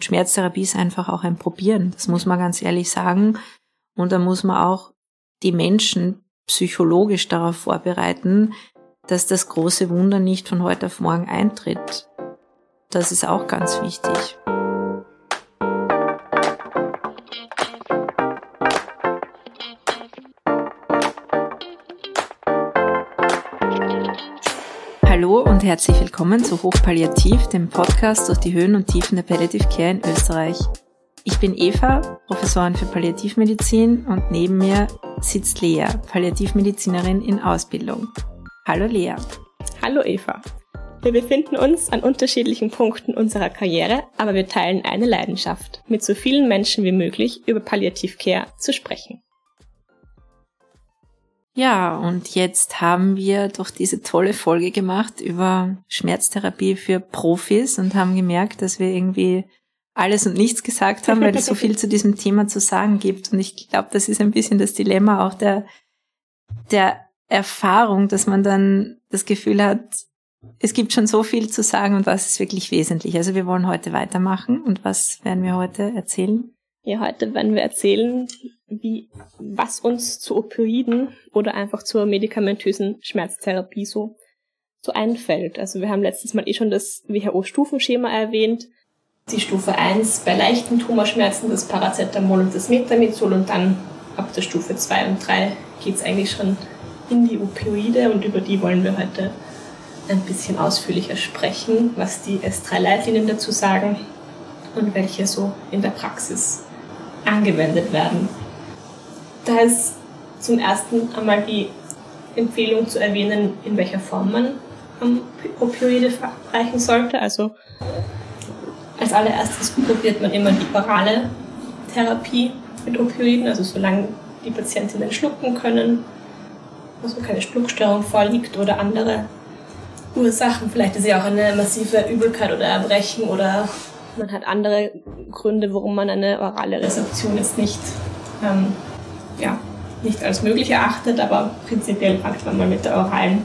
Schmerztherapie ist einfach auch ein Probieren. Das muss man ganz ehrlich sagen. Und da muss man auch die Menschen psychologisch darauf vorbereiten, dass das große Wunder nicht von heute auf morgen eintritt. Das ist auch ganz wichtig. Hallo und herzlich willkommen zu Hochpalliativ, dem Podcast durch die Höhen und Tiefen der Palliative Care in Österreich. Ich bin Eva, Professorin für Palliativmedizin, und neben mir sitzt Lea, Palliativmedizinerin in Ausbildung. Hallo Lea. Hallo Eva. Wir befinden uns an unterschiedlichen Punkten unserer Karriere, aber wir teilen eine Leidenschaft, mit so vielen Menschen wie möglich über Palliative Care zu sprechen. Ja, und jetzt haben wir doch diese tolle Folge gemacht über Schmerztherapie für Profis und haben gemerkt, dass wir irgendwie alles und nichts gesagt haben, weil es so viel zu diesem Thema zu sagen gibt. Und ich glaube, das ist ein bisschen das Dilemma auch der Erfahrung, dass man dann das Gefühl hat, es gibt schon so viel zu sagen und was ist wirklich wesentlich. Also wir wollen heute weitermachen. Und was werden wir heute erzählen? Ja, heute werden wir erzählen, was uns zu Opioiden oder einfach zur medikamentösen Schmerztherapie so einfällt. Also wir haben letztes Mal schon das WHO-Stufenschema erwähnt. Die Stufe 1 bei leichten Tumorschmerzen, das Paracetamol und das Metamizol, und dann ab der Stufe 2 und 3 geht es eigentlich schon in die Opioide, und über die wollen wir heute ein bisschen ausführlicher sprechen, was die S3-Leitlinien dazu sagen und welche so in der Praxis angewendet werden. Da ist zum ersten einmal die Empfehlung zu erwähnen, in welcher Form man Opioide verabreichen sollte. Also als allererstes probiert man immer die orale Therapie mit Opioiden, also solange die Patientinnen schlucken können, also keine Schluckstörung vorliegt oder andere Ursachen. Vielleicht ist ja auch eine massive Übelkeit oder Erbrechen oder man hat andere Gründe, warum man eine orale Resorption jetzt nicht als möglich erachtet, aber prinzipiell fängt man mal mit dem oralen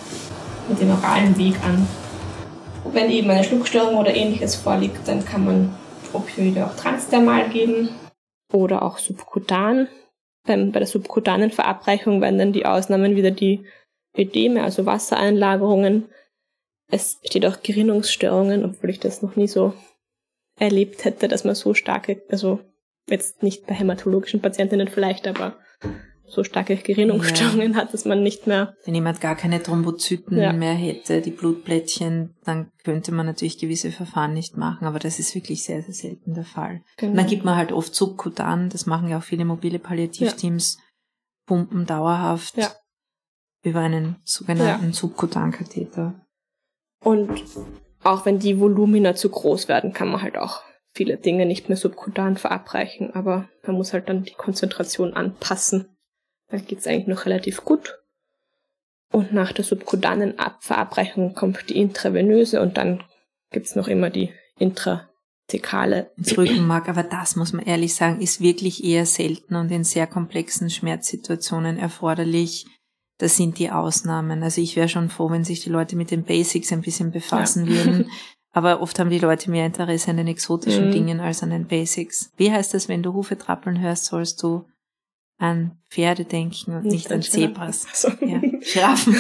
Weg an. Wenn eben eine Schluckstörung oder ähnliches vorliegt, dann kann man Opioide auch transdermal geben oder auch subkutan. Bei der subkutanen Verabreichung werden dann die Ausnahmen wieder die Ödeme, also Wassereinlagerungen. Es besteht auch Gerinnungsstörungen, obwohl ich das noch nie so erlebt hätte, dass man so starke, also jetzt nicht bei hämatologischen Patientinnen vielleicht, aber so starke Gerinnungsstörungen hat, dass man nicht mehr... Wenn jemand gar keine Thrombozyten mehr hätte, die Blutplättchen, dann könnte man natürlich gewisse Verfahren nicht machen, aber das ist wirklich sehr, sehr selten der Fall. Genau. Und dann gibt man halt oft subkutan, das machen ja auch viele mobile Palliativteams, pumpen dauerhaft über einen sogenannten Subkutankatheter. Und auch wenn die Volumina zu groß werden, kann man halt auch viele Dinge nicht mehr subkutan verabreichen, aber man muss halt dann die Konzentration anpassen. Dann geht's eigentlich noch relativ gut. Und nach der subkutanen Verabreichung kommt die intravenöse und dann gibt's noch immer die intrathekale. Ins Rückenmark, aber das, muss man ehrlich sagen, ist wirklich eher selten und in sehr komplexen Schmerzsituationen erforderlich. Das sind die Ausnahmen. Also ich wäre schon froh, wenn sich die Leute mit den Basics ein bisschen befassen würden. Aber oft haben die Leute mehr Interesse an den exotischen Dingen als an den Basics. Wie heißt das, wenn du Hufe trappeln hörst, sollst du an Pferde denken und nicht an Zebras? So. Ja, Giraffen.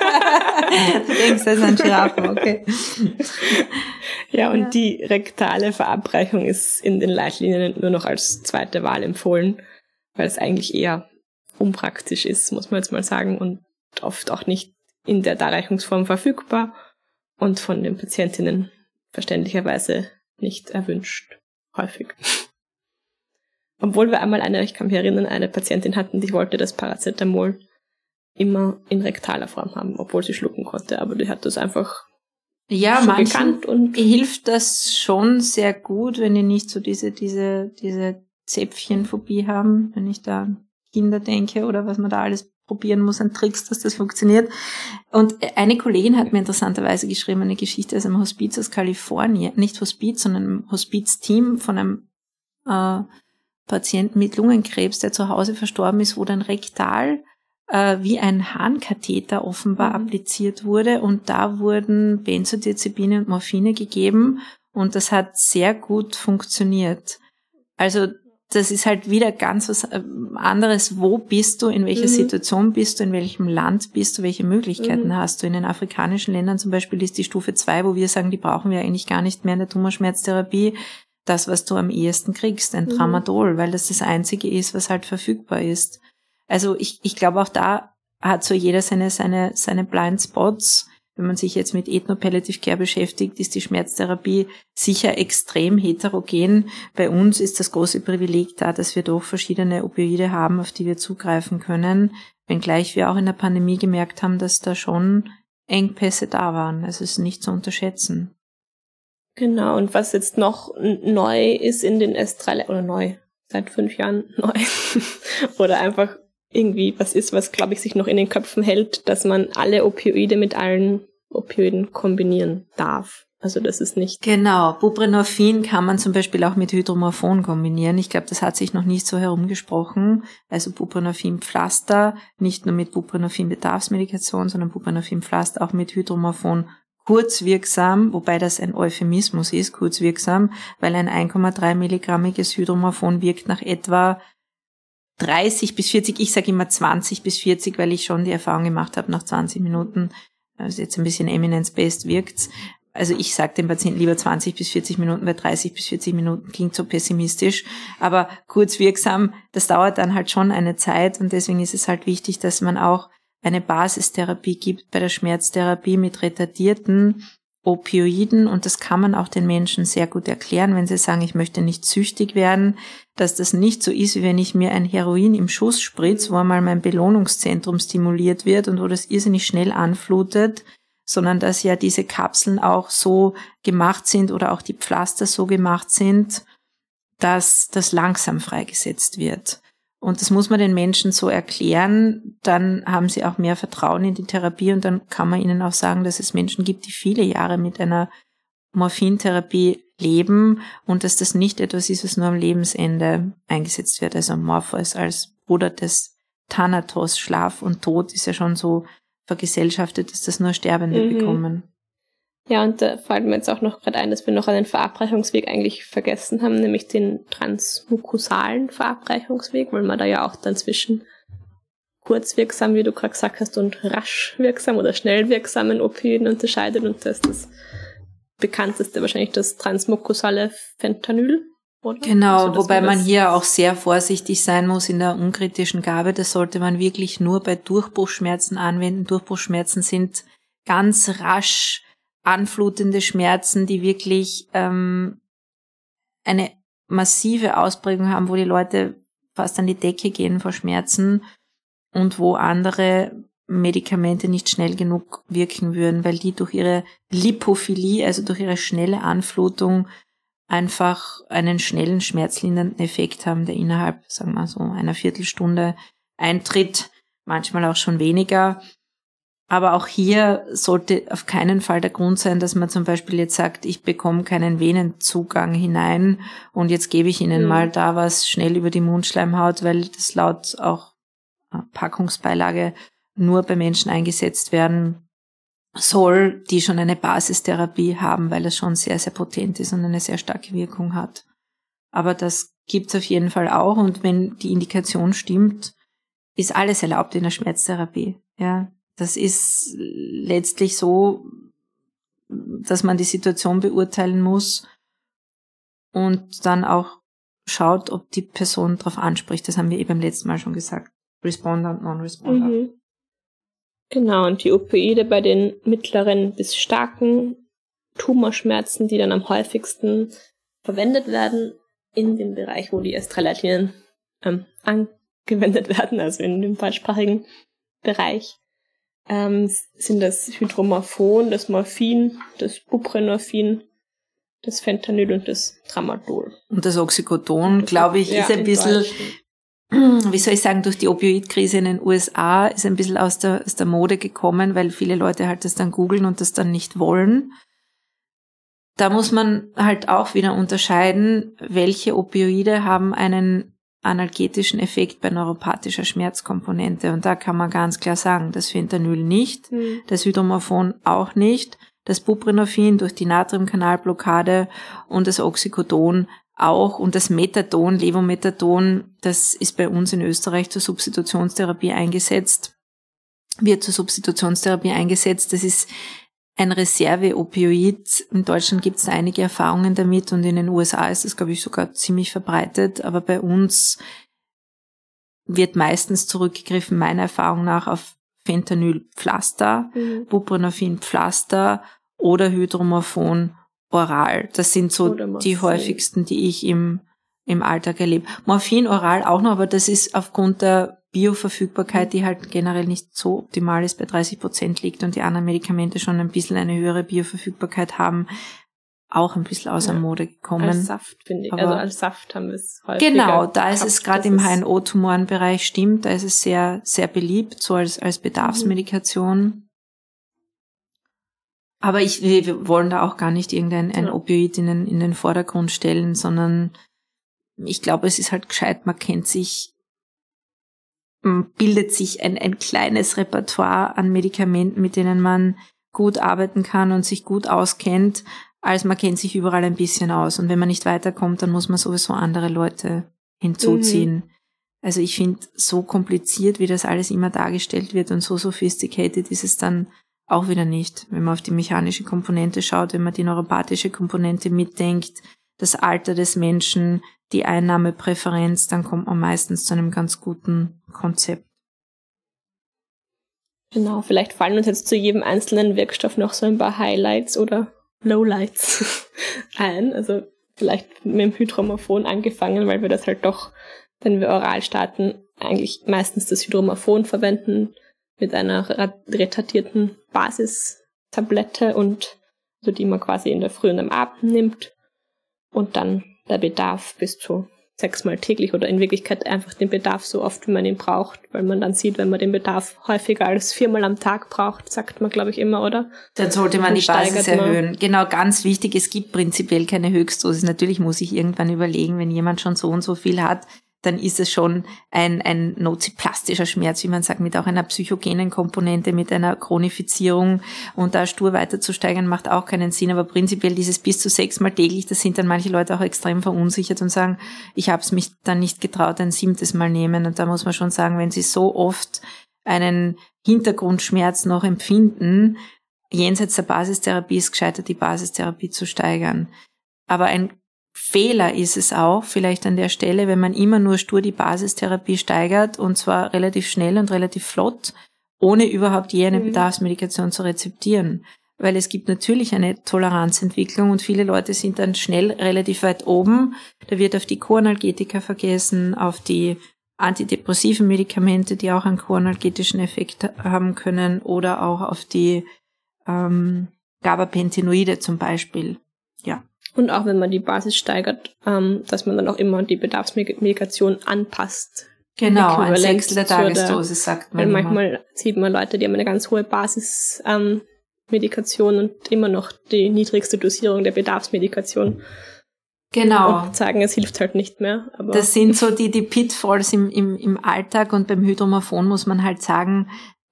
Du denkst also an Giraffen, okay. Ja, und die rektale Verabreichung ist in den Leitlinien nur noch als zweite Wahl empfohlen, weil es eigentlich eher unpraktisch ist, muss man jetzt mal sagen, und oft auch nicht in der Darreichungsform verfügbar und von den Patientinnen verständlicherweise nicht erwünscht, häufig. Obwohl wir einmal ich kann mich erinnern, eine Patientin hatten, die wollte das Paracetamol immer in rektaler Form haben, obwohl sie schlucken konnte, aber die hat das einfach manchen und hilft das schon sehr gut, wenn die nicht so diese Zäpfchenphobie haben, wenn ich da Kinder denke oder was man da alles probieren muss an Tricks, dass das funktioniert. Und eine Kollegin hat mir interessanterweise geschrieben, eine Geschichte aus einem Hospiz aus Kalifornien, nicht Hospiz, sondern einem Hospizteam von einem Patienten mit Lungenkrebs, der zu Hause verstorben ist, wo dann rektal wie ein Harnkatheter offenbar appliziert wurde und da wurden Benzodiazepine und Morphine gegeben und das hat sehr gut funktioniert. Also das ist halt wieder ganz was anderes. Wo bist du, in welcher Situation bist du, in welchem Land bist du, welche Möglichkeiten hast du? In den afrikanischen Ländern zum Beispiel ist die Stufe 2, wo wir sagen, die brauchen wir eigentlich gar nicht mehr in der Tumorschmerztherapie, das, was du am ehesten kriegst, ein Tramadol, weil das das Einzige ist, was halt verfügbar ist. Also ich glaube, auch da hat so jeder seine Blind Spots. Wenn man sich jetzt mit Ethno-Palliative Care beschäftigt, ist die Schmerztherapie sicher extrem heterogen. Bei uns ist das große Privileg da, dass wir doch verschiedene Opioide haben, auf die wir zugreifen können, wenngleich wir auch in der Pandemie gemerkt haben, dass da schon Engpässe da waren. Also es ist nicht zu unterschätzen. Genau, und was jetzt noch neu ist in den oder neu, seit 5 Jahren neu, oder einfach irgendwie was ist, was, glaube ich, sich noch in den Köpfen hält, dass man alle Opioide mit allen Opioiden kombinieren darf. Also das ist nicht... Genau, Buprenorphin kann man zum Beispiel auch mit Hydromorphon kombinieren. Ich glaube, das hat sich noch nicht so herumgesprochen. Also Buprenorphin-Pflaster, nicht nur mit Buprenorphin-Bedarfsmedikation, sondern Buprenorphin-Pflaster auch mit Hydromorphon kurzwirksam, wobei das ein Euphemismus ist, kurzwirksam, weil ein 1,3 milligrammiges Hydromorphon wirkt nach etwa 30 bis 40, ich sage immer 20 bis 40, weil ich schon die Erfahrung gemacht habe, nach 20 Minuten, also jetzt ein bisschen evidence-based wirkt's. Also ich sage dem Patienten lieber 20 bis 40 Minuten, weil 30 bis 40 Minuten klingt so pessimistisch. Aber kurzwirksam, das dauert dann halt schon eine Zeit und deswegen ist es halt wichtig, dass man auch eine Basistherapie gibt bei der Schmerztherapie mit retardierten Opioiden, und das kann man auch den Menschen sehr gut erklären, wenn sie sagen, ich möchte nicht süchtig werden, dass das nicht so ist, wie wenn ich mir ein Heroin im Schuss spritze, wo einmal mein Belohnungszentrum stimuliert wird und wo das irrsinnig schnell anflutet, sondern dass ja diese Kapseln auch so gemacht sind oder auch die Pflaster so gemacht sind, dass das langsam freigesetzt wird. Und das muss man den Menschen so erklären, dann haben sie auch mehr Vertrauen in die Therapie und dann kann man ihnen auch sagen, dass es Menschen gibt, die viele Jahre mit einer Morphintherapie leben und dass das nicht etwas ist, was nur am Lebensende eingesetzt wird. Also Morphos als Bruder des Thanatos, Schlaf und Tod, ist ja schon so vergesellschaftet, dass das nur Sterbende bekommen. Ja, und da fällt mir jetzt auch noch gerade ein, dass wir noch einen Verabreichungsweg eigentlich vergessen haben, nämlich den transmukosalen Verabreichungsweg, weil man da ja auch dann zwischen kurzwirksam, wie du gerade gesagt hast, und rasch wirksam oder schnell wirksamen Opioiden unterscheidet, und das ist das bekannteste wahrscheinlich das transmukosale Fentanyl. Oder? Genau, also, wobei man hier auch sehr vorsichtig sein muss in der unkritischen Gabe. Das sollte man wirklich nur bei Durchbruchsschmerzen anwenden. Durchbruchsschmerzen sind ganz rasch anflutende Schmerzen, die wirklich eine massive Ausprägung haben, wo die Leute fast an die Decke gehen vor Schmerzen und wo andere Medikamente nicht schnell genug wirken würden, weil die durch ihre Lipophilie, also durch ihre schnelle Anflutung, einfach einen schnellen schmerzlindernden Effekt haben, der innerhalb, sagen wir so, einer Viertelstunde eintritt, manchmal auch schon weniger. Aber auch hier sollte auf keinen Fall der Grund sein, dass man zum Beispiel jetzt sagt, ich bekomme keinen Venenzugang hinein und jetzt gebe ich Ihnen mal da was schnell über die Mundschleimhaut, weil das laut auch Packungsbeilage nur bei Menschen eingesetzt werden soll, die schon eine Basistherapie haben, weil es schon sehr, sehr potent ist und eine sehr starke Wirkung hat. Aber das gibt's auf jeden Fall auch, und wenn die Indikation stimmt, ist alles erlaubt in der Schmerztherapie. Ja, das ist letztlich so, dass man die Situation beurteilen muss und dann auch schaut, ob die Person darauf anspricht. Das haben wir eben beim letzten Mal schon gesagt. Responder und Non-Responder. Genau, und die Opioide bei den mittleren bis starken Tumorschmerzen, die dann am häufigsten verwendet werden in dem Bereich, wo die Estraleitlinien angewendet werden, also in dem deutschsprachigen Bereich, sind das Hydromorphon, das Morphin, das Buprenorphin, das Fentanyl und das Tramadol. Und das Oxycodon, glaube ich, ist ein bisschen, wie soll ich sagen, durch die Opioidkrise in den USA ist ein bisschen aus der Mode gekommen, weil viele Leute halt das dann googeln und das dann nicht wollen. Da muss man halt auch wieder unterscheiden, welche Opioide haben einen analgetischen Effekt bei neuropathischer Schmerzkomponente. Und da kann man ganz klar sagen, das Fentanyl nicht, das Hydromorphon auch nicht, das Buprenorphin durch die Natriumkanalblockade und das Oxycodon auch und das Methadon, Levomethadon, das ist bei uns in Österreich zur Substitutionstherapie eingesetzt, wird zur Substitutionstherapie eingesetzt. Das ist ein Reserve-Opioid. In Deutschland gibt es einige Erfahrungen damit und in den USA ist das, glaube ich, sogar ziemlich verbreitet. Aber bei uns wird meistens zurückgegriffen, meiner Erfahrung nach, auf Fentanyl-Pflaster, Buprenorphin-Pflaster oder Hydromorphon oral. Das sind so die häufigsten, die ich im Alltag erlebe. Morphin oral auch noch, aber das ist aufgrund der Bioverfügbarkeit, die halt generell nicht so optimal ist, bei 30% liegt und die anderen Medikamente schon ein bisschen eine höhere Bioverfügbarkeit haben, auch ein bisschen außer Mode gekommen. Als Saft, finde ich. Also als Saft haben wir es häufiger. Genau, da ist es gerade im HNO-Tumorenbereich stimmt, da ist es sehr, sehr beliebt, so als Bedarfsmedikation. Aber wir wollen da auch gar nicht irgendein Opioid in den Vordergrund stellen, sondern ich glaube, es ist halt gescheit, man bildet sich ein kleines Repertoire an Medikamenten, mit denen man gut arbeiten kann und sich gut auskennt, als man kennt sich überall ein bisschen aus. Und wenn man nicht weiterkommt, dann muss man sowieso andere Leute hinzuziehen. Also ich finde, so kompliziert, wie das alles immer dargestellt wird und so sophisticated ist es dann auch wieder nicht. Wenn man auf die mechanische Komponente schaut, wenn man die neuropathische Komponente mitdenkt, das Alter des Menschen, die Einnahmepräferenz, dann kommt man meistens zu einem ganz guten Konzept. Genau, vielleicht fallen uns jetzt zu jedem einzelnen Wirkstoff noch so ein paar Highlights oder Lowlights ein. Also vielleicht mit dem Hydromorphon angefangen, weil wir das halt doch, wenn wir oral starten, eigentlich meistens das Hydromorphon verwenden mit einer retardierten Basistablette und also die man quasi in der Früh und am Abend nimmt und dann der Bedarf bis zu 6-mal täglich oder in Wirklichkeit einfach den Bedarf so oft, wie man ihn braucht, weil man dann sieht, wenn man den Bedarf häufiger als 4-mal am Tag braucht, sagt man, glaube ich, immer, oder? Dann sollte man die Basis erhöhen. Genau, ganz wichtig, es gibt prinzipiell keine Höchstdosis. Natürlich muss ich irgendwann überlegen, wenn jemand schon so und so viel hat, dann ist es schon ein noziplastischer Schmerz, wie man sagt, mit auch einer psychogenen Komponente, mit einer Chronifizierung und da stur weiterzusteigern, macht auch keinen Sinn, aber prinzipiell dieses bis zu 6-mal täglich, das sind dann manche Leute auch extrem verunsichert und sagen, ich habe es mich dann nicht getraut, ein 7. Mal nehmen und da muss man schon sagen, wenn sie so oft einen Hintergrundschmerz noch empfinden, jenseits der Basistherapie ist gescheitert, die Basistherapie zu steigern. Aber ein Fehler ist es auch, vielleicht an der Stelle, wenn man immer nur stur die Basistherapie steigert und zwar relativ schnell und relativ flott, ohne überhaupt je eine Bedarfsmedikation zu rezeptieren. Weil es gibt natürlich eine Toleranzentwicklung und viele Leute sind dann schnell relativ weit oben. Da wird auf die Choanalgetika vergessen, auf die antidepressiven Medikamente, die auch einen choanalgetischen Effekt haben können oder auch auf die Gabapentinoide zum Beispiel. Ja. Und auch wenn man die Basis steigert, dass man dann auch immer die Bedarfsmedikation anpasst. Genau, ein 1/6 der Tagesdosis, sagt man. Weil manchmal sieht man Leute, die haben eine ganz hohe Basismedikation und immer noch die niedrigste Dosierung der Bedarfsmedikation. Genau. Und sagen, es hilft halt nicht mehr. Aber das sind so die Pitfalls im Alltag und beim Hydromorphon muss man halt sagen,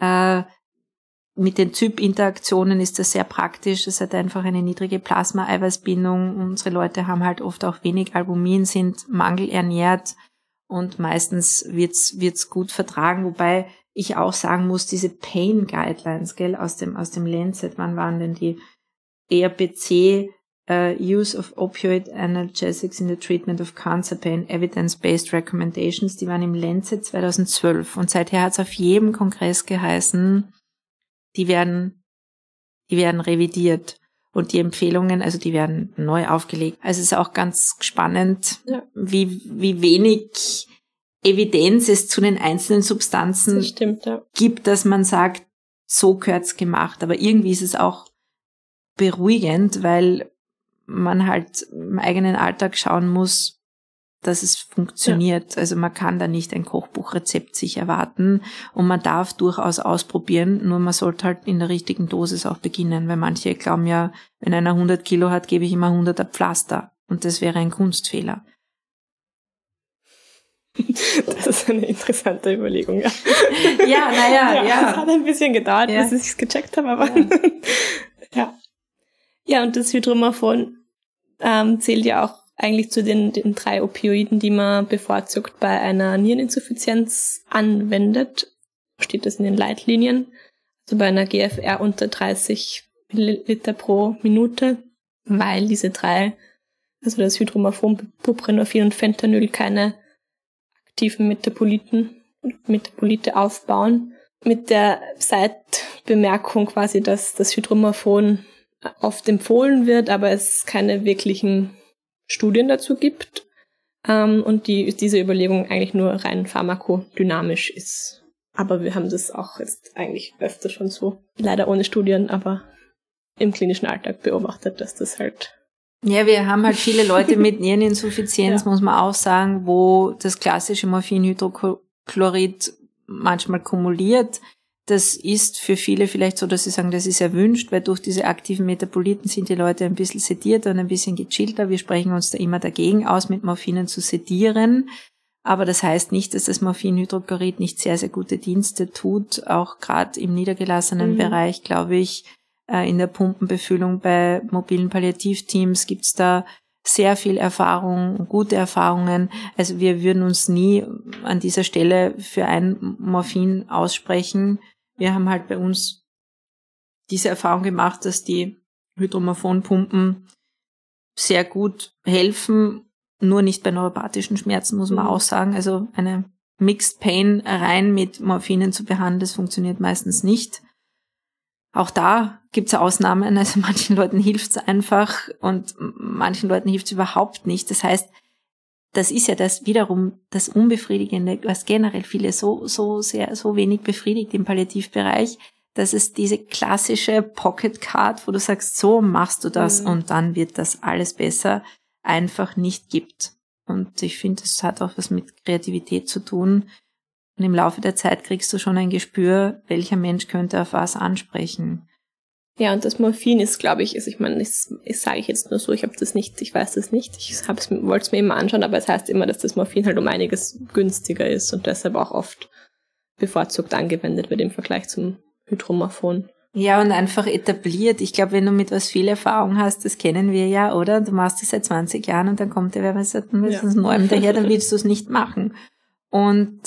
mit den Zyp-Interaktionen ist das sehr praktisch. Es hat einfach eine niedrige Plasma-Eiweißbindung. Unsere Leute haben halt oft auch wenig Albumin, sind mangelernährt und meistens wird's gut vertragen. Wobei ich auch sagen muss, diese Pain Guidelines, gell, aus dem Lancet, wann waren denn die ERPC, Use of Opioid Analgesics in the Treatment of Cancer Pain, Evidence-Based Recommendations, die waren im Lancet 2012 und seither hat es auf jedem Kongress geheißen, die werden revidiert und die Empfehlungen, also die werden neu aufgelegt. Also es ist auch ganz spannend, wie wenig Evidenz es zu den einzelnen Substanzen gibt, dass man sagt, so gehört's gemacht. Aber irgendwie ist es auch beruhigend, weil man halt im eigenen Alltag schauen muss, dass es funktioniert. Also man kann da nicht ein Kochbuchrezept sich erwarten und man darf durchaus ausprobieren, nur man sollte halt in der richtigen Dosis auch beginnen, weil manche glauben ja, wenn einer 100 Kilo hat, gebe ich immer 100er Pflaster und das wäre ein Kunstfehler. Das ist eine interessante Überlegung, ja. Ja, naja, ja. Es hat ein bisschen gedauert, bis ich es gecheckt habe, aber ja. Ja, und das Hydromorphon zählt ja auch eigentlich zu den 3 Opioiden, die man bevorzugt bei einer Niereninsuffizienz anwendet. Steht das in den Leitlinien. Also bei einer GFR unter 30 Milliliter pro Minute, weil diese 3, also das Hydromorphon, Buprenorphin und Fentanyl, keine aktiven Metabolite aufbauen. Mit der Seitbemerkung quasi, dass das Hydromorphon oft empfohlen wird, aber es keine wirklichen Studien dazu gibt und diese Überlegung eigentlich nur rein pharmakodynamisch ist. Aber wir haben das auch jetzt eigentlich öfter schon so, leider ohne Studien, aber im klinischen Alltag beobachtet, dass das halt... Ja, wir haben halt viele Leute mit Niereninsuffizienz, muss man auch sagen, wo das klassische Morphinhydrochlorid manchmal kumuliert. Das ist für viele vielleicht so, dass sie sagen, das ist erwünscht, weil durch diese aktiven Metaboliten sind die Leute ein bisschen sedierter und ein bisschen gechillter. Wir sprechen uns da immer dagegen aus, mit Morphinen zu sedieren. Aber das heißt nicht, dass das Morphinhydrochlorid nicht sehr, sehr gute Dienste tut. Auch gerade im niedergelassenen Bereich, glaube ich, in der Pumpenbefüllung bei mobilen Palliativteams gibt's da sehr viel Erfahrung, gute Erfahrungen. Also wir würden uns nie an dieser Stelle für ein Morphin aussprechen. Wir haben halt bei uns diese Erfahrung gemacht, dass die Hydromorphonpumpen sehr gut helfen, nur nicht bei neuropathischen Schmerzen, muss man auch sagen. Also eine Mixed Pain rein mit Morphinen zu behandeln, das funktioniert meistens nicht. Auch da gibt's Ausnahmen, also manchen Leuten hilft's einfach und manchen Leuten hilft's überhaupt nicht. Das heißt, das ist ja das wiederum das Unbefriedigende, was generell viele so wenig befriedigt im Palliativbereich, dass es diese klassische Pocket Card, wo du sagst, so machst du das und dann wird das alles besser, einfach nicht gibt. Und ich finde, das hat auch was mit Kreativität zu tun. Und im Laufe der Zeit kriegst du schon ein Gespür, welcher Mensch könnte auf was ansprechen. Ja, und das Morphin ist, glaube ich, ich meine, das sage ich jetzt nur so, ich weiß das nicht, ich wollte es mir immer anschauen, aber es heißt immer, dass das Morphin halt um einiges günstiger ist und deshalb auch oft bevorzugt angewendet wird im Vergleich zum Hydromorphon. Ja, und einfach etabliert. Ich glaube, wenn du mit was viel Erfahrung hast, das kennen wir ja, oder? Du machst das seit 20 Jahren und dann kommt der, wer weiß, das Neuem daher, dann willst du es nicht machen. Und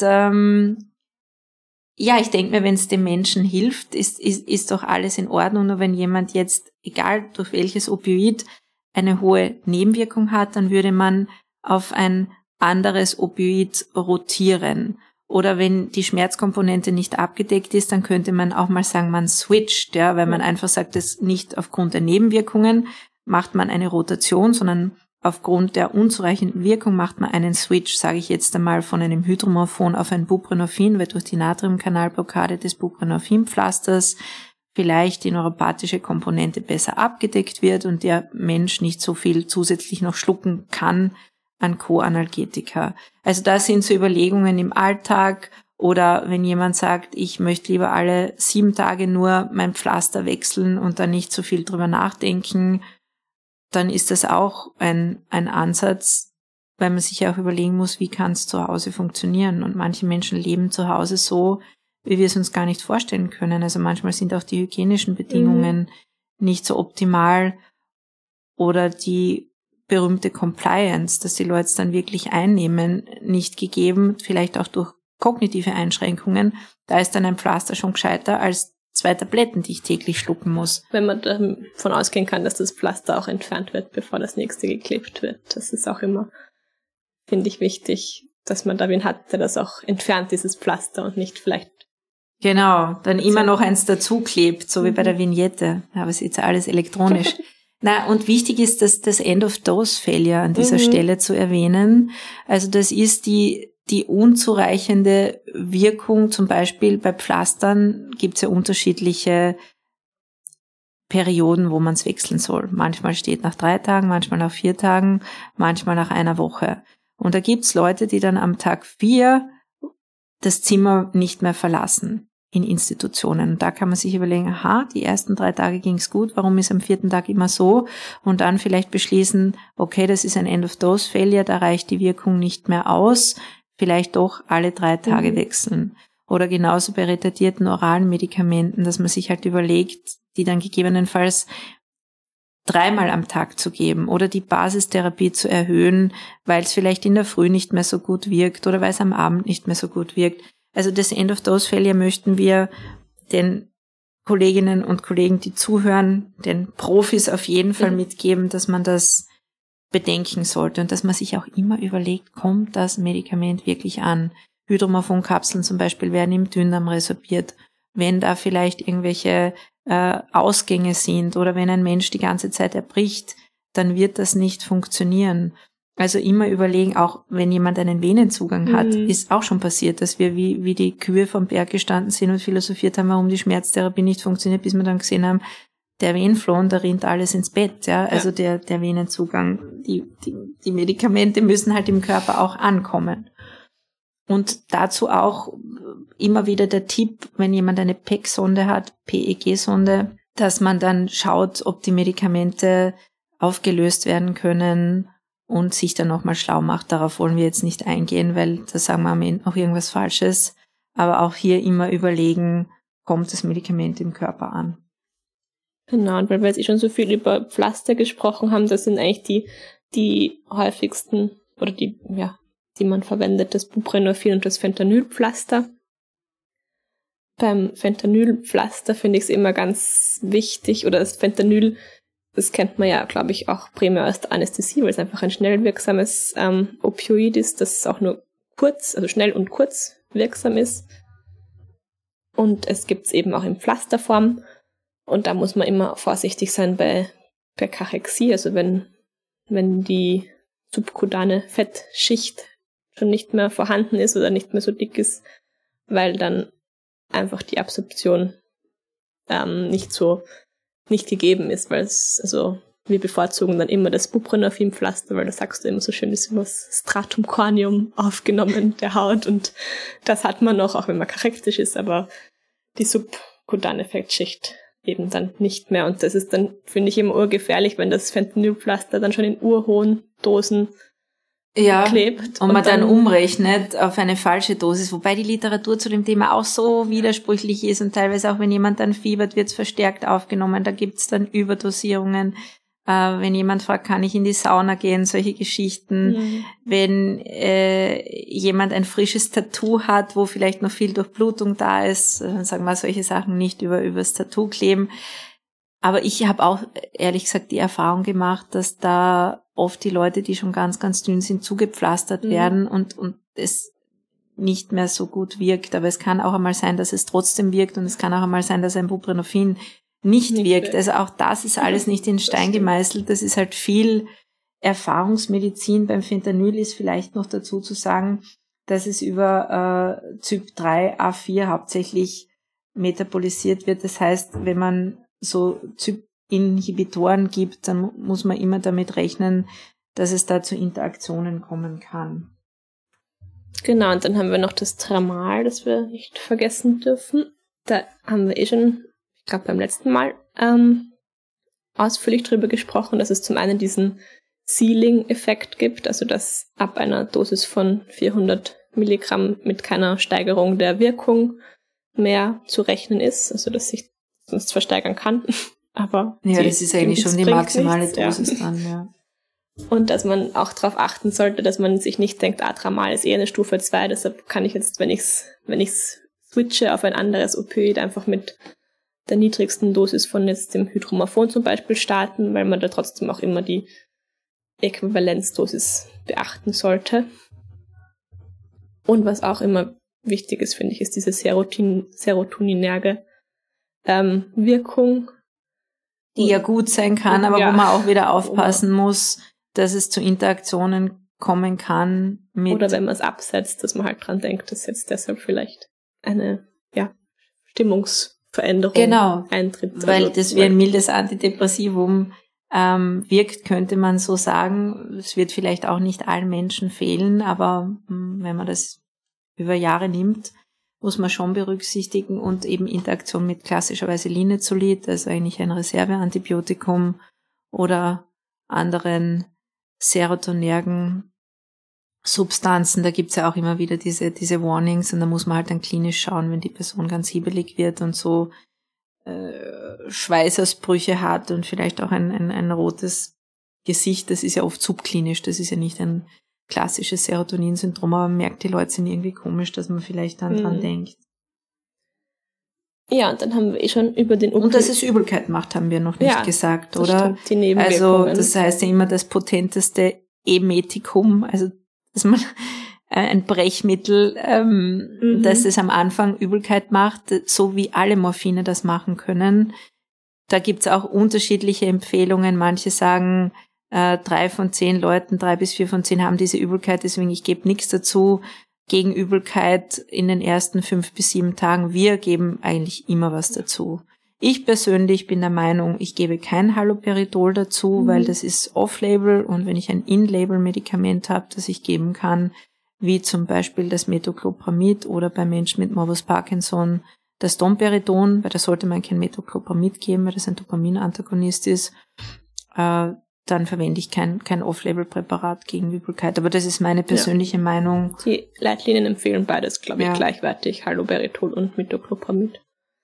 ja, ich denke mir, wenn es dem Menschen hilft, ist doch alles in Ordnung. Nur wenn jemand jetzt, egal durch welches Opioid, eine hohe Nebenwirkung hat, dann würde man auf ein anderes Opioid rotieren. Oder wenn die Schmerzkomponente nicht abgedeckt ist, dann könnte man auch mal sagen, man switcht, ja, weil man einfach sagt, das nicht aufgrund der Nebenwirkungen macht man eine Rotation, sondern aufgrund der unzureichenden Wirkung macht man einen Switch, sage ich jetzt einmal, von einem Hydromorphon auf ein Buprenorphin, weil durch die Natriumkanalblockade des Buprenorphinpflasters vielleicht die neuropathische Komponente besser abgedeckt wird und der Mensch nicht so viel zusätzlich noch schlucken kann an Co-Analgetika. Also das sind so Überlegungen im Alltag oder wenn jemand sagt, ich möchte lieber alle 7 Tage nur mein Pflaster wechseln und dann nicht so viel drüber nachdenken, dann ist das auch ein Ansatz, weil man sich ja auch überlegen muss, wie kann es zu Hause funktionieren. Und manche Menschen leben zu Hause so, wie wir es uns gar nicht vorstellen können. Also manchmal sind auch die hygienischen Bedingungen nicht so optimal oder die berühmte Compliance, dass die Leute es dann wirklich einnehmen, nicht gegeben, vielleicht auch durch kognitive Einschränkungen. Da ist dann ein Pflaster schon gescheiter als 2 Tabletten, die ich täglich schlucken muss. Wenn man davon ausgehen kann, dass das Pflaster auch entfernt wird, bevor das nächste geklebt wird. Das ist auch immer, finde ich, wichtig, dass man da wen hat, der das auch entfernt, dieses Pflaster und nicht vielleicht... Genau, dann immer noch eins dazu klebt, so wie bei der Vignette. Aber es ist jetzt alles elektronisch. Na, und wichtig ist, dass das End-of-Dose-Failure an dieser Stelle zu erwähnen. Also das ist die unzureichende Wirkung, zum Beispiel bei Pflastern gibt es ja unterschiedliche Perioden, wo man es wechseln soll. Manchmal steht nach 3 Tagen, manchmal nach 4 Tagen, manchmal nach einer Woche. Und da gibt es Leute, die dann am Tag 4 das Zimmer nicht mehr verlassen in Institutionen. Und da kann man sich überlegen, aha, die ersten 3 Tage ging's gut, warum ist am 4. Tag immer so? Und dann vielleicht beschließen, okay, das ist ein End-of-Dose-Failure, da reicht die Wirkung nicht mehr aus, vielleicht doch alle 3 Tage wechseln. Oder genauso bei retardierten oralen Medikamenten, dass man sich halt überlegt, die dann gegebenenfalls 3-mal am Tag zu geben oder die Basistherapie zu erhöhen, weil es vielleicht in der Früh nicht mehr so gut wirkt oder weil es am Abend nicht mehr so gut wirkt. Also das End-of-Dose-Failure möchten wir den Kolleginnen und Kollegen, die zuhören, den Profis auf jeden Fall mitgeben, dass man das bedenken sollte und dass man sich auch immer überlegt, kommt das Medikament wirklich an? Hydromorphon-Kapseln zum Beispiel werden im Dünndarm resorbiert. Wenn da vielleicht irgendwelche Ausgänge sind oder wenn ein Mensch die ganze Zeit erbricht, dann wird das nicht funktionieren. Also immer überlegen, auch wenn jemand einen Venenzugang hat, ist auch schon passiert, dass wir wie die Kühe vom Berg gestanden sind und philosophiert haben, warum die Schmerztherapie nicht funktioniert, bis wir dann gesehen haben, der Venenflon, da rinnt alles ins Bett, ja. Also der Venenzugang, die Medikamente müssen halt im Körper auch ankommen. Und dazu auch immer wieder der Tipp, wenn jemand eine PEG-Sonde hat, PEG-Sonde, dass man dann schaut, ob die Medikamente aufgelöst werden können und sich dann nochmal schlau macht. Darauf wollen wir jetzt nicht eingehen, weil da sagen wir am Ende auch irgendwas Falsches. Aber auch hier immer überlegen, kommt das Medikament im Körper an. Genau, und weil wir jetzt schon so viel über Pflaster gesprochen haben, das sind eigentlich die häufigsten oder die man verwendet, das Buprenorphin und das Fentanylpflaster. Beim Fentanylpflaster finde ich es immer ganz wichtig, oder das Fentanyl, das kennt man ja, glaube ich, auch primär aus der Anästhesie, weil es einfach ein schnell wirksames Opioid ist, das auch nur schnell und kurz wirksam ist. Und es gibt es eben auch in Pflasterform. Und da muss man immer vorsichtig sein bei Kachexie, also wenn die subkutane Fettschicht schon nicht mehr vorhanden ist oder nicht mehr so dick ist, weil dann einfach die Absorption nicht gegeben ist, weil wir bevorzugen dann immer das Buprenorphin-Pflaster, weil da sagst du immer so schön, ist über das Stratum corneum aufgenommen, der Haut, und das hat man noch, auch wenn man kachektisch ist, aber die subkutane Fettschicht eben dann nicht mehr, und das ist dann, finde ich, immer urgefährlich, wenn das Fentanylpflaster dann schon in urhohen Dosen klebt. Und man dann umrechnet auf eine falsche Dosis, wobei die Literatur zu dem Thema auch so widersprüchlich ist und teilweise auch, wenn jemand dann fiebert, wird es verstärkt aufgenommen, da gibt's dann Überdosierungen. Wenn jemand fragt, kann ich in die Sauna gehen, solche Geschichten. Wenn jemand ein frisches Tattoo hat, wo vielleicht noch viel Durchblutung da ist, sagen wir solche Sachen nicht übers Tattoo kleben. Aber ich habe auch, ehrlich gesagt, die Erfahrung gemacht, dass da oft die Leute, die schon ganz, ganz dünn sind, zugepflastert werden und es nicht mehr so gut wirkt. Aber es kann auch einmal sein, dass es trotzdem wirkt, und es kann auch einmal sein, dass ein Buprenorphin nicht wirkt. Also auch das ist alles nicht in Stein gemeißelt. Das ist halt viel Erfahrungsmedizin. Beim Fentanyl ist vielleicht noch dazu zu sagen, dass es über CYP3A4 hauptsächlich metabolisiert wird. Das heißt, wenn man so CYP-Inhibitoren gibt, dann muss man immer damit rechnen, dass es da zu Interaktionen kommen kann. Genau, und dann haben wir noch das Tramal, das wir nicht vergessen dürfen. Da haben wir schon, ich glaube beim letzten Mal, ausführlich drüber gesprochen, dass es zum einen diesen Ceiling-Effekt gibt, also dass ab einer Dosis von 400 Milligramm mit keiner Steigerung der Wirkung mehr zu rechnen ist, also dass sich sonst versteigern kann. Aber das ist eigentlich schon die maximale Dosis dann, ja. Und dass man auch darauf achten sollte, dass man sich nicht denkt, Tramal ist eher eine Stufe 2, deshalb kann ich jetzt, wenn ich's switche auf ein anderes Opioid, einfach mit der niedrigsten Dosis von jetzt dem Hydromorphon zum Beispiel starten, weil man da trotzdem auch immer die Äquivalenzdosis beachten sollte. Und was auch immer wichtig ist, finde ich, ist diese serotoninerge Wirkung. Die ja gut sein kann, aber wo man auch wieder aufpassen muss, dass es zu Interaktionen kommen kann mit... Oder wenn man es absetzt, dass man halt dran denkt, dass jetzt deshalb vielleicht eine Stimmungsveränderung eintritt. Weil das wie ein mildes Antidepressivum wirkt, könnte man so sagen. Es wird vielleicht auch nicht allen Menschen fehlen, aber wenn man das über Jahre nimmt, muss man schon berücksichtigen, und eben Interaktion mit klassischerweise Linezolid, also eigentlich ein Reserveantibiotikum, oder anderen serotonergen Substanzen. Da gibt's ja auch immer wieder diese Warnings, und da muss man halt dann klinisch schauen, wenn die Person ganz hibbelig wird und so. Schweißausbrüche hat und vielleicht auch ein rotes Gesicht, das ist ja oft subklinisch, das ist ja nicht ein klassisches Serotonin-Syndrom, aber man merkt, die Leute sind irgendwie komisch, dass man vielleicht dann dran denkt. Ja, und dann haben wir schon über den Und dass es Übelkeit macht, haben wir noch nicht gesagt, das oder? Stimmt, die Nebenwirkungen. Also das heißt ja immer das potenteste Emetikum, also dass man ein Brechmittel, dass es am Anfang Übelkeit macht, so wie alle Morphine das machen können. Da gibt's auch unterschiedliche Empfehlungen. Manche sagen, 3 von 10 Leuten, 3 bis 4 von 10 haben diese Übelkeit, deswegen ich gebe nichts dazu. Gegen Übelkeit in den ersten 5 bis 7 Tagen. Wir geben eigentlich immer was dazu. Ich persönlich bin der Meinung, ich gebe kein Haloperidol dazu, weil das ist off-label und wenn ich ein in-label-Medikament habe, das ich geben kann, wie zum Beispiel das Metoclopramid oder bei Menschen mit Morbus Parkinson das Domperidon, weil da sollte man kein Metoclopramid geben, weil das ein Dopaminantagonist ist, dann verwende ich kein Off-Label-Präparat gegen Übelkeit. Aber das ist meine persönliche Meinung. Die Leitlinien empfehlen beides, glaube ich, gleichwertig, Haloperidol und Metoclopramid.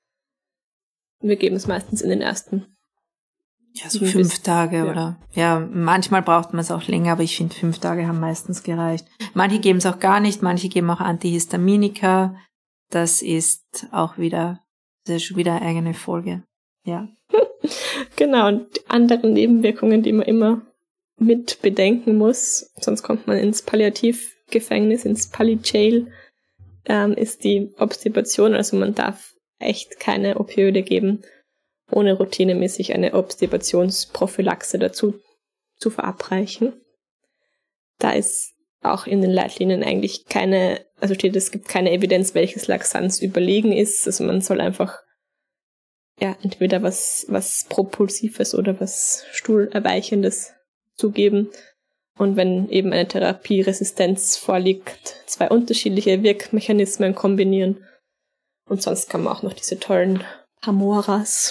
Wir geben es meistens in den ersten. Ja, so 5 Tage oder. Ja, manchmal braucht man es auch länger, aber ich finde 5 Tage haben meistens gereicht. Manche geben es auch gar nicht, manche geben auch Antihistaminika. Das ist auch wieder, das ist schon wieder eine eigene Folge. Ja. Genau, und die anderen Nebenwirkungen, die man immer mit bedenken muss, sonst kommt man ins Palliativgefängnis, ins Palli-Jail, ist die Obstipation. Also man darf echt keine Opioide geben, ohne routinemäßig eine Obstipationsprophylaxe dazu zu verabreichen. Da ist auch in den Leitlinien eigentlich es gibt keine Evidenz, welches Laxanz überlegen ist. Also man soll einfach entweder was Propulsives oder was Stuhlerweichendes zugeben. Und wenn eben eine Therapieresistenz vorliegt, 2 unterschiedliche Wirkmechanismen kombinieren. Und sonst kann man auch noch diese tollen Pamoras.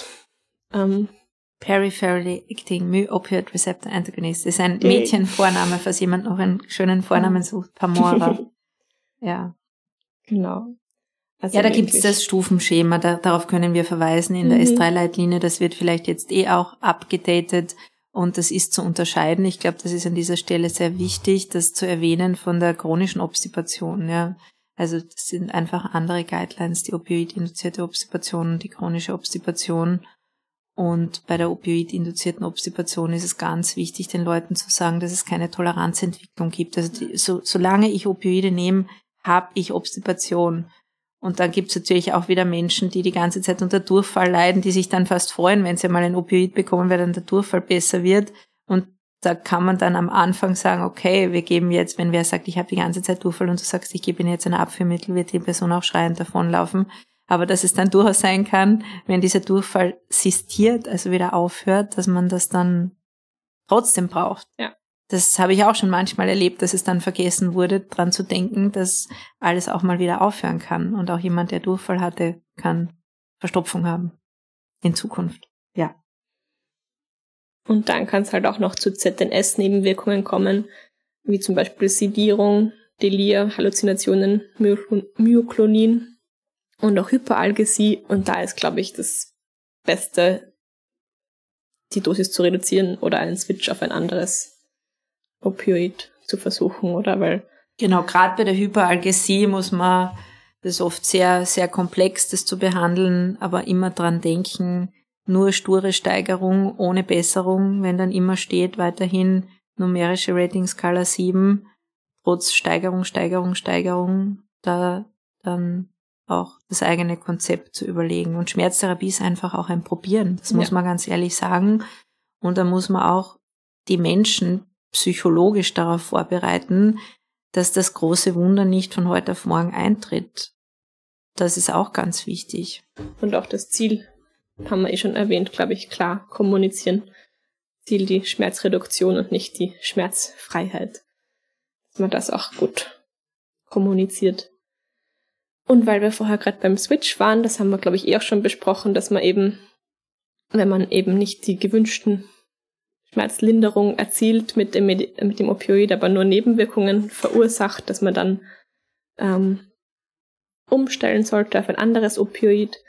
Peripherally Acting Mu-Opioid Receptor Antagonist. Das ist ein Mädchenvorname, falls jemand noch einen schönen Vornamen sucht. Pamora. Ja. Genau. Also ja, da gibt's das Stufenschema, darauf können wir verweisen in der S3-Leitlinie. Das wird vielleicht jetzt auch abgedatet und das ist zu unterscheiden. Ich glaube, das ist an dieser Stelle sehr wichtig, das zu erwähnen von der chronischen Obstipation. Ja. Also das sind einfach andere Guidelines, die opioid-induzierte Obstipation und die chronische Obstipation. Und bei der opioid-induzierten Obstipation ist es ganz wichtig, den Leuten zu sagen, dass es keine Toleranzentwicklung gibt. Also solange ich Opioide nehme, habe ich Obstipation. Und dann gibt's natürlich auch wieder Menschen, die ganze Zeit unter Durchfall leiden, die sich dann fast freuen, wenn sie mal ein Opioid bekommen, weil dann der Durchfall besser wird. Und da kann man dann am Anfang sagen, okay, wir geben jetzt, wenn wer sagt, ich habe die ganze Zeit Durchfall und du sagst, ich gebe Ihnen jetzt ein Abführmittel, wird die Person auch schreiend davonlaufen. Aber dass es dann durchaus sein kann, wenn dieser Durchfall sistiert, also wieder aufhört, dass man das dann trotzdem braucht. Ja. Das habe ich auch schon manchmal erlebt, dass es dann vergessen wurde, dran zu denken, dass alles auch mal wieder aufhören kann. Und auch jemand, der Durchfall hatte, kann Verstopfung haben. In Zukunft. Ja. Und dann kann es halt auch noch zu ZNS-Nebenwirkungen kommen, wie zum Beispiel Sedierung, Delir, Halluzinationen, Myoklonin und auch Hyperalgesie. Und da ist, glaube ich, das Beste, die Dosis zu reduzieren oder einen Switch auf ein anderes Opioid zu versuchen, oder? Weil genau, gerade bei der Hyperalgesie muss man, das ist oft sehr, sehr komplex, das zu behandeln, aber immer dran denken, nur sture Steigerung ohne Besserung, wenn dann immer steht, weiterhin numerische Ratingskala 7, trotz Steigerung, da dann auch das eigene Konzept zu überlegen. Und Schmerztherapie ist einfach auch ein Probieren, das muss man ganz ehrlich sagen. Und da muss man auch die Menschen psychologisch darauf vorbereiten, dass das große Wunder nicht von heute auf morgen eintritt. Das ist auch ganz wichtig. Und auch das Ziel, haben wir schon erwähnt, glaube ich, klar kommunizieren. Ziel die Schmerzreduktion und nicht die Schmerzfreiheit. Dass man das auch gut kommuniziert. Und weil wir vorher gerade beim Switch waren, das haben wir, glaube ich, auch schon besprochen, dass man eben, wenn man eben nicht die gewünschten Schmerzlinderung erzielt mit dem Opioid, aber nur Nebenwirkungen verursacht, dass man dann umstellen sollte auf ein anderes Opioid.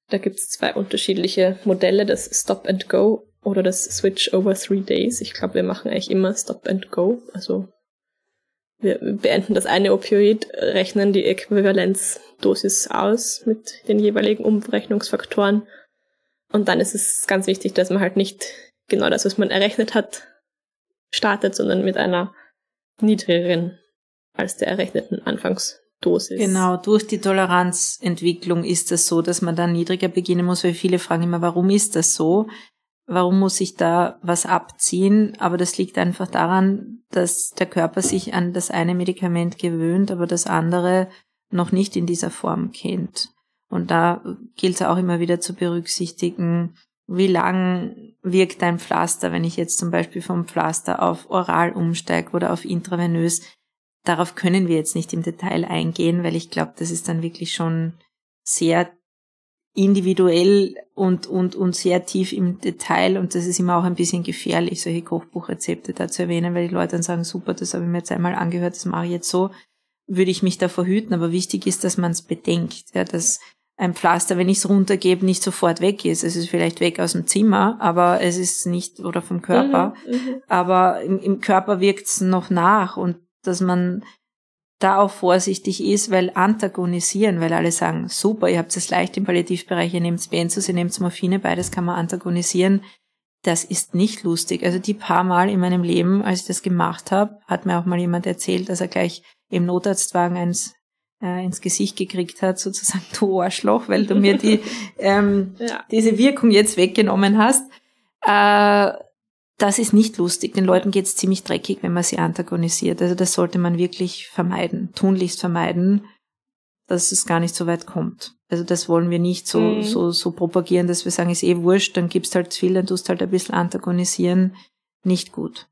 Da gibt's 2 unterschiedliche Modelle, das Stop and Go oder das Switch over 3 Days. Ich glaube, wir machen eigentlich immer Stop and Go. Also wir beenden das eine Opioid, rechnen die Äquivalenzdosis aus mit den jeweiligen Umrechnungsfaktoren. Und dann ist es ganz wichtig, dass man halt nicht genau das, was man errechnet hat, startet, sondern mit einer niedrigeren als der errechneten Anfangsdosis. Genau, durch die Toleranzentwicklung ist das so, dass man dann niedriger beginnen muss, weil viele fragen immer, warum ist das so? Warum muss ich da was abziehen? Aber das liegt einfach daran, dass der Körper sich an das eine Medikament gewöhnt, aber das andere noch nicht in dieser Form kennt. Und da gilt es auch immer wieder zu berücksichtigen, wie lang wirkt ein Pflaster, wenn ich jetzt zum Beispiel vom Pflaster auf oral umsteige oder auf intravenös. Darauf können wir jetzt nicht im Detail eingehen, weil ich glaube, das ist dann wirklich schon sehr individuell und sehr tief im Detail, und das ist immer auch ein bisschen gefährlich, solche Kochbuchrezepte da zu erwähnen, weil die Leute dann sagen, super, das habe ich mir jetzt einmal angehört, das mache ich jetzt so, würde ich mich davor hüten, aber wichtig ist, dass man es bedenkt, ja, dass ein Pflaster, wenn ich es runtergebe, nicht sofort weg ist. Es ist vielleicht weg aus dem Zimmer, aber es ist nicht, oder vom Körper, aber im Körper wirkt es noch nach, und dass man da auch vorsichtig ist, weil antagonisieren, weil alle sagen, super, ihr habt es leicht im Palliativbereich, ihr nehmt Benzos, ihr nehmt Morphine, beides kann man antagonisieren. Das ist nicht lustig. Also die paar Mal in meinem Leben, als ich das gemacht habe, hat mir auch mal jemand erzählt, dass er gleich im Notarztwagen ins Gesicht gekriegt hat, sozusagen, du Arschloch, weil du mir diese Wirkung jetzt weggenommen hast. Das ist nicht lustig. Den Leuten geht's ziemlich dreckig, wenn man sie antagonisiert. Also das sollte man wirklich vermeiden, tunlichst vermeiden, dass es gar nicht so weit kommt. Also das wollen wir nicht so propagieren, dass wir sagen, ist eh wurscht, dann gibst halt viel, dann tust halt ein bisschen antagonisieren. Nicht gut.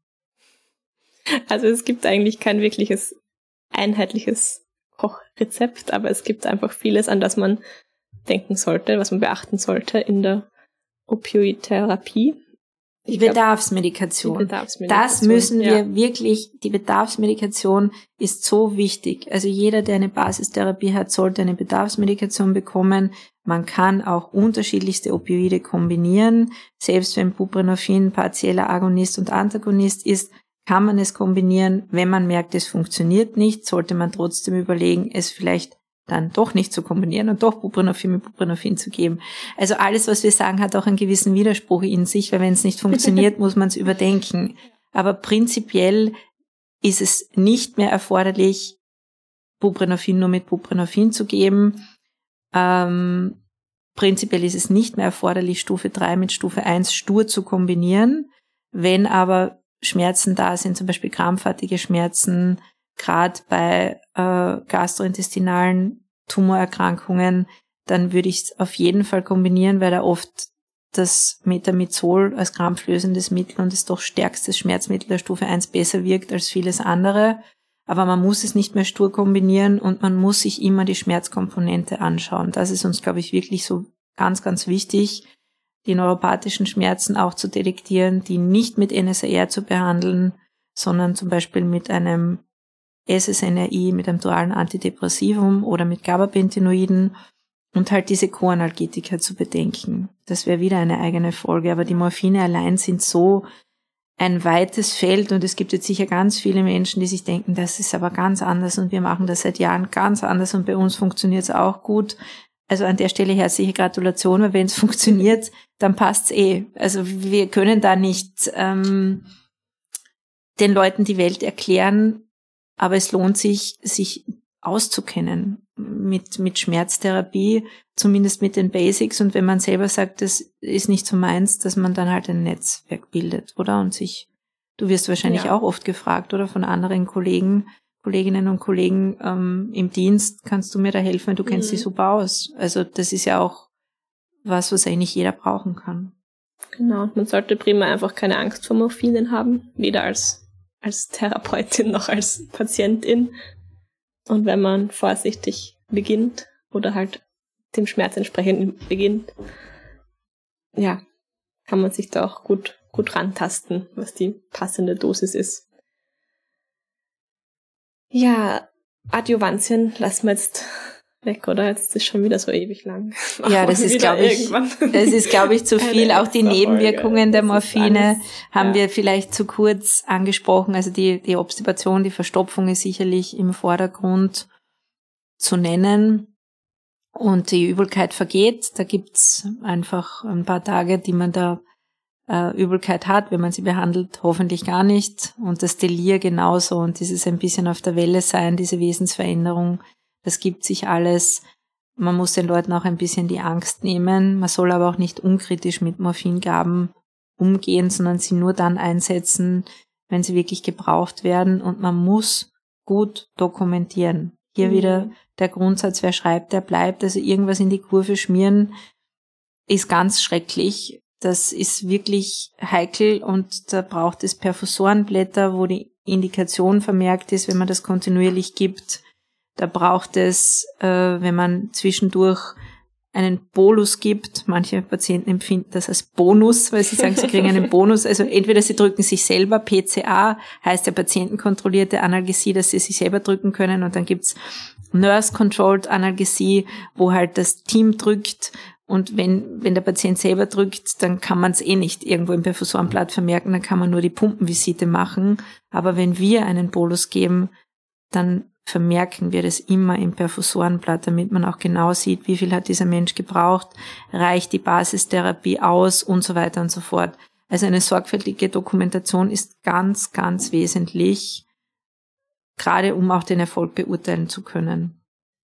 Also es gibt eigentlich kein wirkliches einheitliches Kochrezept, aber es gibt einfach vieles, an das man denken sollte, was man beachten sollte in der Opioidtherapie. Die Bedarfsmedikation. Das müssen wir wirklich, die Bedarfsmedikation ist so wichtig. Also jeder, der eine Basistherapie hat, sollte eine Bedarfsmedikation bekommen. Man kann auch unterschiedlichste Opioide kombinieren. Selbst wenn Buprenorphin partieller Agonist und Antagonist ist, kann man es kombinieren. Wenn man merkt, es funktioniert nicht, sollte man trotzdem überlegen, es vielleicht dann doch nicht zu kombinieren und doch Buprenorphin mit Buprenorphin zu geben. Also alles, was wir sagen, hat auch einen gewissen Widerspruch in sich, weil wenn es nicht funktioniert, muss man es überdenken. Aber prinzipiell ist es nicht mehr erforderlich, Buprenorphin nur mit Buprenorphin zu geben. Prinzipiell ist es nicht mehr erforderlich, Stufe 3 mit Stufe 1 stur zu kombinieren. Wenn aber Schmerzen da sind, zum Beispiel krampfartige Schmerzen, gerade bei gastrointestinalen Tumorerkrankungen, dann würde ich es auf jeden Fall kombinieren, weil da oft das Metamizol als krampflösendes Mittel und das doch stärkste Schmerzmittel der Stufe 1 besser wirkt als vieles andere. Aber man muss es nicht mehr stur kombinieren und man muss sich immer die Schmerzkomponente anschauen. Das ist uns, glaube ich, wirklich so ganz, ganz wichtig, die neuropathischen Schmerzen auch zu detektieren, die nicht mit NSAR zu behandeln, sondern zum Beispiel mit einem SSNRI, mit einem dualen Antidepressivum oder mit Gabapentinoiden und halt diese Co-Analgetika zu bedenken. Das wäre wieder eine eigene Folge, aber die Morphine allein sind so ein weites Feld und es gibt jetzt sicher ganz viele Menschen, die sich denken, das ist aber ganz anders und wir machen das seit Jahren ganz anders und bei uns funktioniert es auch gut. Also an der Stelle herzliche Gratulation, weil wenn es funktioniert, dann passt's eh. Also wir können da nicht den Leuten die Welt erklären, aber es lohnt sich auszukennen mit Schmerztherapie, zumindest mit den Basics. Und wenn man selber sagt, das ist nicht so meins, dass man dann halt ein Netzwerk bildet, oder? Und du wirst wahrscheinlich auch oft gefragt, oder? Von anderen Kolleginnen und Kollegen im Dienst, kannst du mir da helfen? Du kennst dich super aus. Also das ist ja auch was eigentlich jeder brauchen kann. Genau, und man sollte prima einfach keine Angst vor Morphinen haben, weder als Therapeutin noch als Patientin. Und wenn man vorsichtig beginnt oder halt dem Schmerz entsprechend beginnt, ja, kann man sich da auch gut rantasten, was die passende Dosis ist. Ja, Adjuvantien lassen wir jetzt weg, oder? Jetzt ist es schon wieder so ewig lang. Ja, das ist, glaube ich, zu viel. Auch die Nebenwirkungen der Morphine haben wir vielleicht zu kurz angesprochen. Also die Obstipation, die Verstopfung ist sicherlich im Vordergrund zu nennen. Und die Übelkeit vergeht. Da gibt's einfach ein paar Tage, die man da Übelkeit hat, wenn man sie behandelt, hoffentlich gar nicht. Und das Delir genauso. Und dieses ein bisschen auf der Welle sein, diese Wesensveränderung, das gibt sich alles. Man muss den Leuten auch ein bisschen die Angst nehmen. Man soll aber auch nicht unkritisch mit Morphingaben umgehen, sondern sie nur dann einsetzen, wenn sie wirklich gebraucht werden. Und man muss gut dokumentieren. Hier wieder der Grundsatz, wer schreibt, der bleibt. Also irgendwas in die Kurve schmieren ist ganz schrecklich. Das ist wirklich heikel und da braucht es Perfusorenblätter, wo die Indikation vermerkt ist, wenn man das kontinuierlich gibt. Da braucht es, wenn man zwischendurch einen Bolus gibt. Manche Patienten empfinden das als Bonus, weil sie sagen, sie kriegen einen Bonus. Also entweder sie drücken sich selber, PCA heißt ja patientenkontrollierte Analgesie, dass sie sich selber drücken können, und dann gibt's Nurse-Controlled Analgesie, wo halt das Team drückt. Und wenn der Patient selber drückt, dann kann man es nicht irgendwo im Perfusorenblatt vermerken, dann kann man nur die Pumpenvisite machen. Aber wenn wir einen Bolus geben, dann vermerken wir das immer im Perfusorenblatt, damit man auch genau sieht, wie viel hat dieser Mensch gebraucht, reicht die Basistherapie aus und so weiter und so fort. Also eine sorgfältige Dokumentation ist ganz, ganz wesentlich, gerade um auch den Erfolg beurteilen zu können.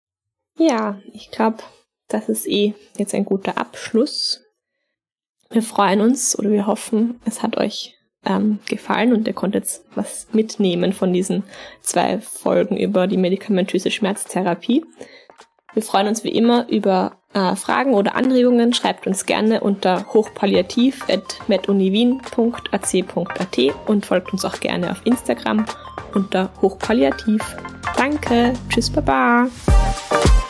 Ja, ich glaube, das ist jetzt ein guter Abschluss. Wir freuen uns oder wir hoffen, es hat euch gefallen und ihr konntet was mitnehmen von diesen 2 Folgen über die medikamentöse Schmerztherapie. Wir freuen uns wie immer über Fragen oder Anregungen. Schreibt uns gerne unter hochpalliativ@meduniwien.ac.at und folgt uns auch gerne auf Instagram unter hochpalliativ. Danke, tschüss, baba.